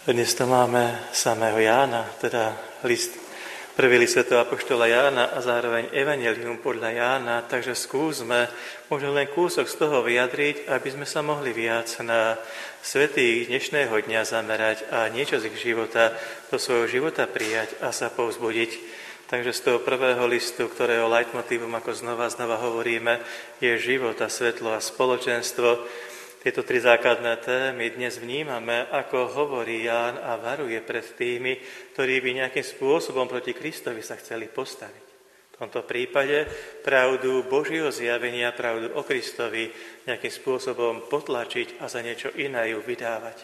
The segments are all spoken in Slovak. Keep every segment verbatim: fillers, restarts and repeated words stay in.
Dnes to máme samého Jána, teda list, prvý list svätého apoštola Jána a zároveň Evangelium podľa Jána, takže skúsme možno len kúsok z toho vyjadriť, aby sme sa mohli viac na svätých dnešného dňa zamerať a niečo z ich života, do svojho života prijať a sa povzbudiť. Takže z toho prvého listu, ktorého leitmotívom, ako znova znova hovoríme, je život a svetlo a spoločenstvo. Tieto tri základné témy dnes vnímame, ako hovorí Ján a varuje pred tými, ktorí by nejakým spôsobom proti Kristovi sa chceli postaviť. V tomto prípade pravdu Božieho zjavenia, pravdu o Kristovi nejakým spôsobom potlačiť a za niečo iné ju vydávať.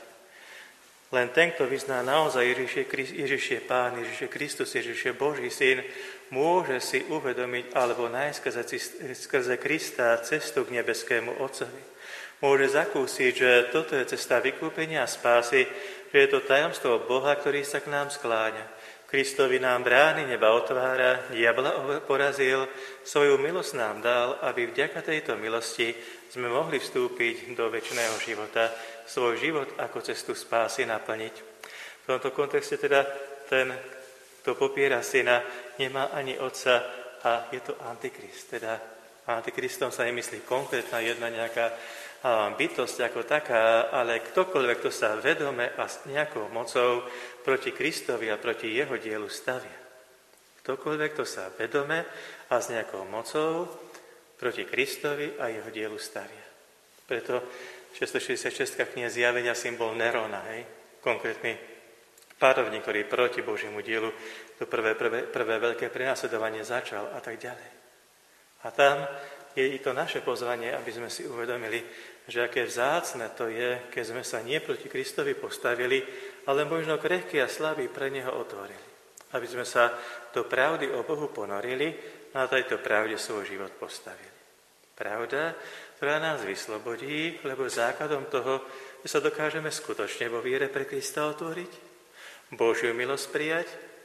Len ten, kto vyzná naozaj Ježiš je, Ježiš je Pán, Ježiš je Kristus, Ježiš je Boží syn, môže si uvedomiť alebo nájsť skrze, skrze Krista cestu k nebeskému Otcovi. Môže zakúsiť, že toto je cesta vykúpenia a spásy, že je to tajomstvo Boha, ktorý sa k nám skláňa. Kristovi nám brány neba otvára, diabla porazil, svoju milosť nám dal, aby vďaka tejto milosti sme mohli vstúpiť do večného života, svoj život ako cestu spásy naplniť. V tomto kontexte teda ten, kto popiera syna, nemá ani otca a je to antikrist. Teda antikristom sa nemyslí konkrétna jedna nejaká bytosť ako taká, ale ktokoľvek, kto sa vedome a s nejakou mocou proti Kristovi a proti jeho dielu stavia. Ktokoľvek, kto sa vedome a s nejakou mocou proti Kristovi a jeho dielu stavia. Preto šesťstošesťdesiatšesť kniha Zjavenia symbol Nerona, hej? Konkrétny párovník, ktorý proti Božiemu dielu to prvé, prvé, prvé veľké prenasledovanie začal a tak ďalej. A tam je i to naše pozvanie, aby sme si uvedomili, že aké vzácne to je, keď sme sa nie proti Kristovi postavili, ale možno krehkí a slabí pre Neho otvorili. Aby sme sa do pravdy o Bohu ponorili a na tejto pravde svoj život postavili. Pravda, ktorá nás vyslobodí, lebo základom toho, že sa dokážeme skutočne vo viere pre Krista otvoriť, Božiu milosť prijať,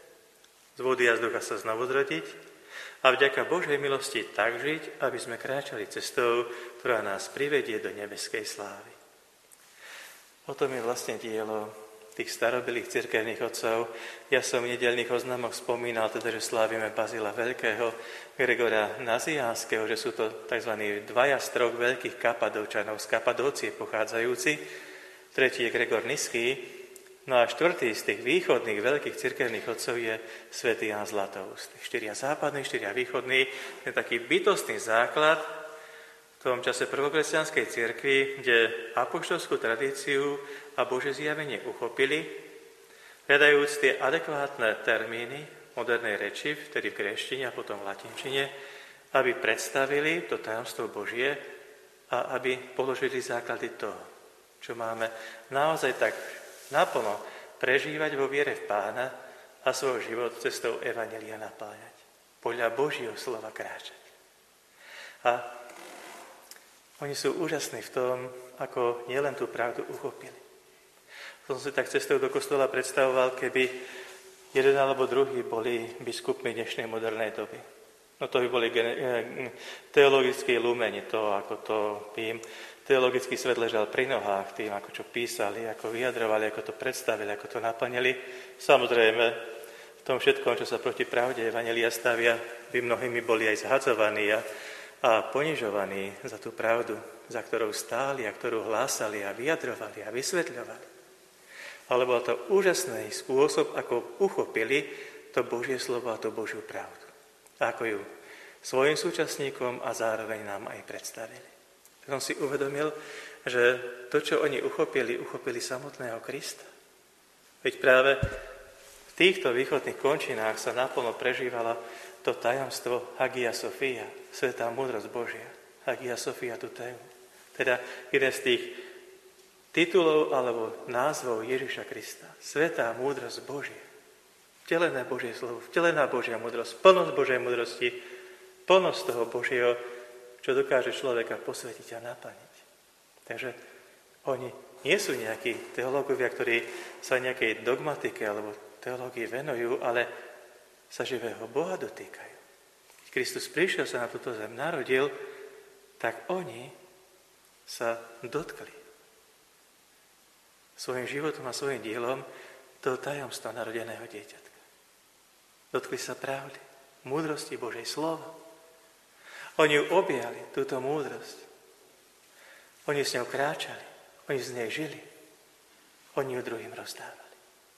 z vody a z ducha sa znovu zrodiť, a vďaka Božej milosti tak žiť, aby sme kráčali cestou, ktorá nás privedie do nebeskej slávy. O tom je vlastne dielo tých starobilých cirkevných otcov. Ja som v nedeľných oznamoch spomínal, teda, že slávime Bazila Veľkého, Gregora Naziánskeho, že sú to tzv. Dvaja z troch veľkých Kapadovčanov, z Kapadócie pochádzajúci. Tretí je Gregor Niský. No a štvrtý z tých východných veľkých cirkevných otcov je svätý Ján Zlatoústy. Štyria západní, štyria východní, je taký bytostný základ v tom čase prvokresťanskej cirkvi, kde apoštolskú tradíciu a Božie zjavenie uchopili, hľadajúc tie adekvátne termíny modernej reči, vtedy v gréštine a potom v latinčine, aby predstavili to tajomstvo Božie a aby položili základy toho, čo máme naozaj tak naplno prežívať vo viere v Pána a svoj život cestou Evanjelia napájať. Podľa Božieho slova kráčať. A oni sú úžasní v tom, ako nielen tú pravdu uchopili. Som si tak cestou do kostola predstavoval, keby jeden alebo druhý boli biskupmi dnešnej modernej doby. No to by boli teologickí lumeni, to ako to tým. Teologický svet ležal pri nohách tým, ako čo písali, ako vyjadrovali, ako to predstavili, ako to naplnili. Samozrejme, v tom všetkom, čo sa proti pravde Evanjelia stavia, by mnohými boli aj zhadzovaní a, a ponižovaní za tú pravdu, za ktorou stáli a ktorú hlásali a vyjadrovali a vysvetľovali. Ale bol to úžasný spôsob, ako uchopili to Božie slovo a to Božiu pravdu. Ako ju svojim súčasníkom a zároveň nám aj predstavili. Som si uvedomil, že to, čo oni uchopili, uchopili samotného Krista. Veď práve v týchto východných končinách sa naplno prežívalo to tajomstvo Hagia Sophia, svätá múdrosť Božia, Hagia Sophia Tuteu. Teda jeden z tých titulov alebo názvov Ježiša Krista, svätá múdrosť Božia. Vtelené Božie slovo, vtelená Božia múdrosť, plnosť Božej múdrosti, plnosť toho Božieho, čo dokáže človeka posvetiť a naplniť. Takže oni nie sú nejakí teológovia, ktorí sa nejakej dogmatike alebo teológii venujú, ale sa živého Boha dotýkajú. Keď Kristus prišiel, sa na túto zem narodil, tak oni sa dotkli svojim životom a svojim dielom to tajomstvo narodeného dieťatka. Dotkli sa pravdy, múdrosti Božej slova. Oni ju objali, túto múdrosť. Oni s ňou kráčali, oni z nej žili. Oni ju druhým rozdávali.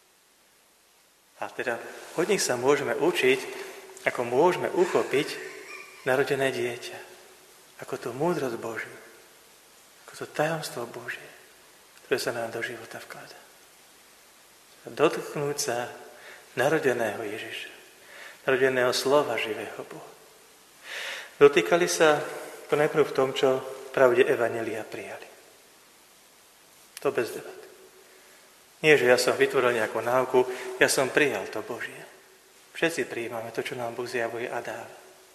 A teda od nich sa môžeme učiť, ako môžeme uchopiť narodené dieťa. Ako tú múdrosť Božiu. Ako to tajomstvo Božie, ktoré sa nám do života vkladá. Dotknúť sa narodeného Ježiša. Narodeného slova živého Boha. Dotýkali sa to najprv v tom, čo v pravde evanjelia prijali. To bez debat. Nie, že ja som vytvoril nejakú náuku, ja som prijal to Božie. Všetci prijímame to, čo nám Boh zjavuje a dáva.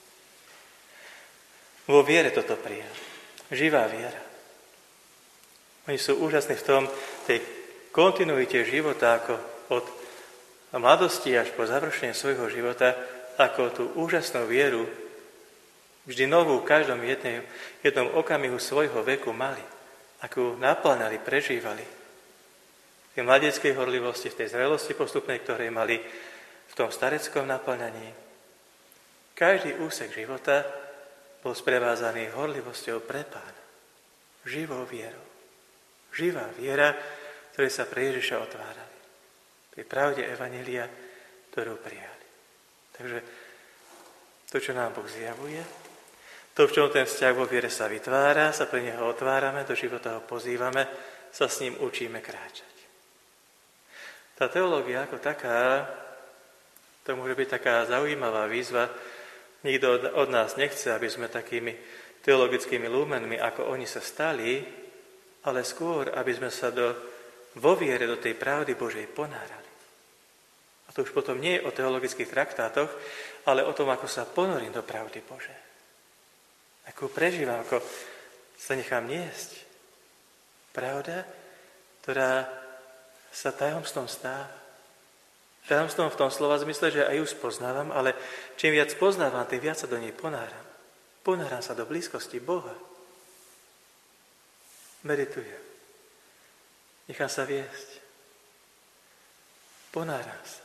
Vo viere toto prijal. Živá viera. Oni sú úžasní v tom, tej kontinuite života, ako od mladosti až po završenie svojho života, ako tú úžasnú vieru, vždy novú v každom jednej, jednom okamihu svojho veku mali, ako ju naplňali, prežívali. V tej mladeckej horlivosti, v tej zrelosti postupnej, ktorej mali v tom stareckom naplňaní. Každý úsek života bol sprevázaný horlivosťou pre Pána. Živou vierou. Živá viera, ktoré sa pre Ježiša otvárali. Tej pravde evanjelia, ktorú prijali. Takže to, čo nám Boh zjavuje, to, v čom ten vzťah vo viere sa vytvára, sa pre neho otvárame, do života ho pozývame, sa s ním učíme kráčať. Tá teológia ako taká, to môže byť taká zaujímavá výzva. Nikto od nás nechce, aby sme takými teologickými lúmenmi, ako oni sa stali, ale skôr, aby sme sa do, vo viere do tej pravdy Božej ponárali. A to už potom nie je o teologických traktátoch, ale o tom, ako sa ponorím do pravdy Božej. Ako prežívam, ako sa nechám niesť. Pravda, ktorá sa tajomstvom stáva. Tajomstvom v tom slova zmysle, že aj ju spoznávam, ale čím viac poznávam, tým viac sa do nej ponáram. Ponáram sa do blízkosti Boha. Meditujem. Nechám sa viesť. Ponáram sa.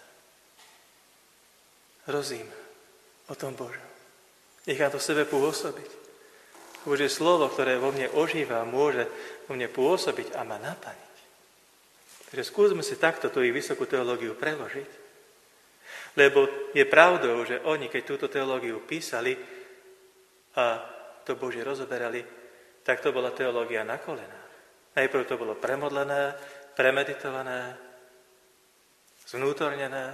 Rozímam o tom Božom. Nechám to v sebe pôsobiť. Božie slovo, ktoré vo mne ožíva, môže vo mne pôsobiť a ma naplniť. Takže skúsme si takto tú ich vysokú teológiu preložiť. Lebo je pravdou, že oni, keď túto teológiu písali a to Božie rozoberali, tak to bola teológia na kolenách. Najprv to bolo premodlené, premeditované, zvnútornené,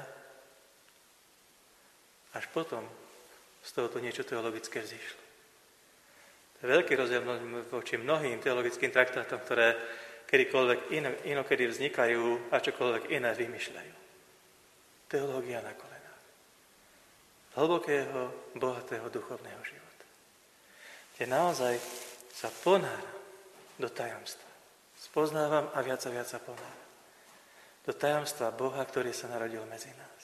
až potom z tohoto niečo teologické vzýšlo. To je veľký rozdiel voči mnohým teologickým traktátom, ktoré kedykoľvek ino, inokedy vznikajú a čokoľvek iné vymýšľajú. Teológia na kolenách. Hlbokého, bohatého duchovného života. Kde naozaj sa ponáram do tajomstva. Spoznávam a viac a viac sa ponáram. Do tajomstva Boha, ktorý sa narodil medzi nás.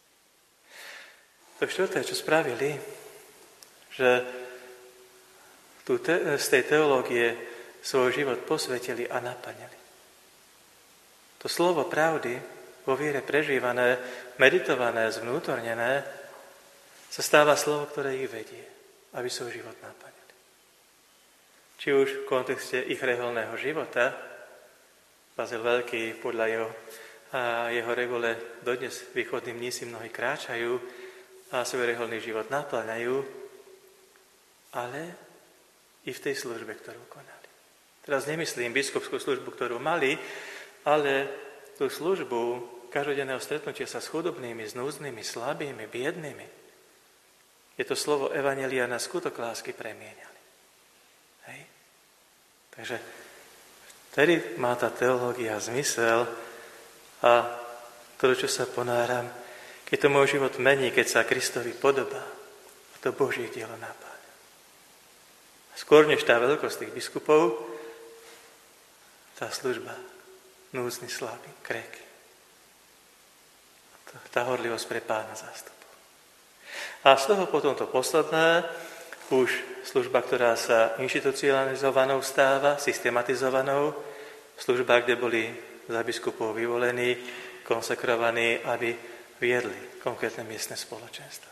To štvrté, čo spravili, že tu te, z tej teológie svoj život posvetili a naplnili. To slovo pravdy, vo viere prežívané, meditované, zvnútornené, sa stáva slovo, ktoré ich vedie, aby svoj život naplnili. Či už v kontexte ich reholného života, Bazil Veľký podľa jeho, a jeho regule dodnes východní mnísi mnohí kráčajú a svoj reholný život naplňajú, ale i v tej službe, ktorú konali. Teraz nemyslím biskupskú službu, ktorú mali, ale tú službu každodenného stretnutia sa s chudobnými, s núdznymi, slabými, biednými. Je to slovo evanjelia na skutok lásky premieniali. Hej? Takže vtedy má tá teológia zmysel a to, čo sa ponáram, keď to môj život mení, keď sa Kristovi podobá a to Božie dielo napáľa. Skôr než tá veľkosť tých biskupov, tá služba, núdzny, slabý, kréky. Tá horlivosť pre Pána zástupov. A z toho potom to posledné, už služba, ktorá sa inštitucionalizovanou stáva, systematizovanou, služba, kde boli za biskupov vyvolení, konsekrovaní, aby viedli konkrétne miestne spoločenstva.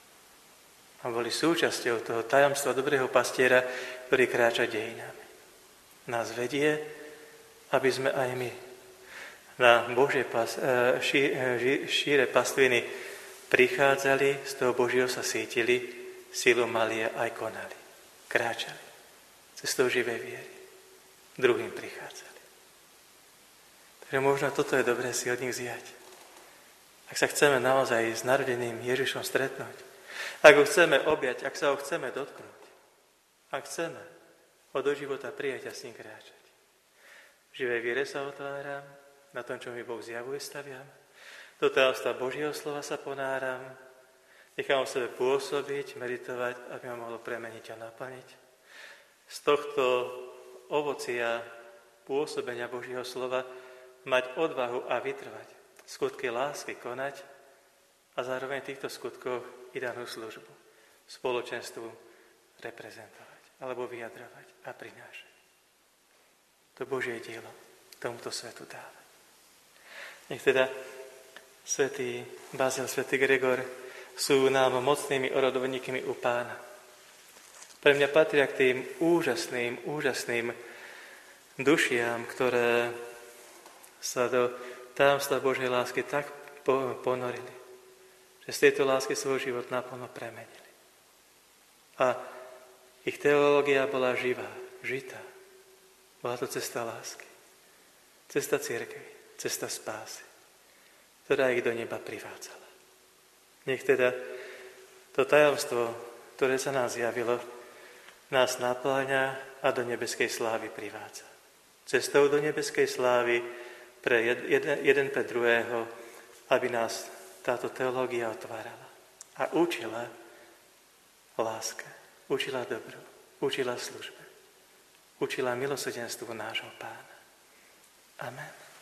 A boli súčasťou toho tajomstva dobrého pastiera, ktorý kráča dejinami. Nás vedie, aby sme aj my na Božie pas, ší, ší, šíre pastviny prichádzali, z toho Božieho sa cítili, silu mali a aj konali. Kráčali cestou živej viery. Druhým prichádzali. Takže možno toto je dobré si od nich zjať. Ak sa chceme naozaj s narodeným Ježišom stretnúť, ak ho chceme objať, ak sa ho chceme dotknúť, ak chceme ho do života prijať a s ním kráčať. V živej viere sa otváram, na tom, čo mi Boh zjavuje, staviam. Do tajomstva Božieho slova sa ponáram, nechám o sebe pôsobiť, meditovať, aby ma mohlo premeniť a naplniť. Z tohto ovocia pôsobenia Božieho slova mať odvahu a vytrvať, skutky lásky konať a zároveň v týchto skutkoch i danú službu, spoločenstvu reprezentovať alebo vyjadrovať a prinášať. To Božie dielo tomuto svetu dáva. Nech teda svätý Bazil, svätý Gregor sú nám mocnými orodovníkmi u Pána. Pre mňa patria k tým úžasným, úžasným dušiam, ktoré sa do tajomstva Božej lásky tak ponorili, že z tejto lásky svoj život naplno premenili. A ich teológia bola živá, žitá. Bola to cesta lásky, cesta cirkvi, cesta spásy, ktorá ich do neba privádzala. Nech teda to tajomstvo, ktoré sa nám zjavilo, nás napĺňa a do nebeskej slávy privádza. Cestou do nebeskej slávy pre jeden, jeden pre druhého, aby nás táto teológia otvárala a učila láske, učila dobru, učila službe, učila milosrdenstvu nášho Pána. Amen.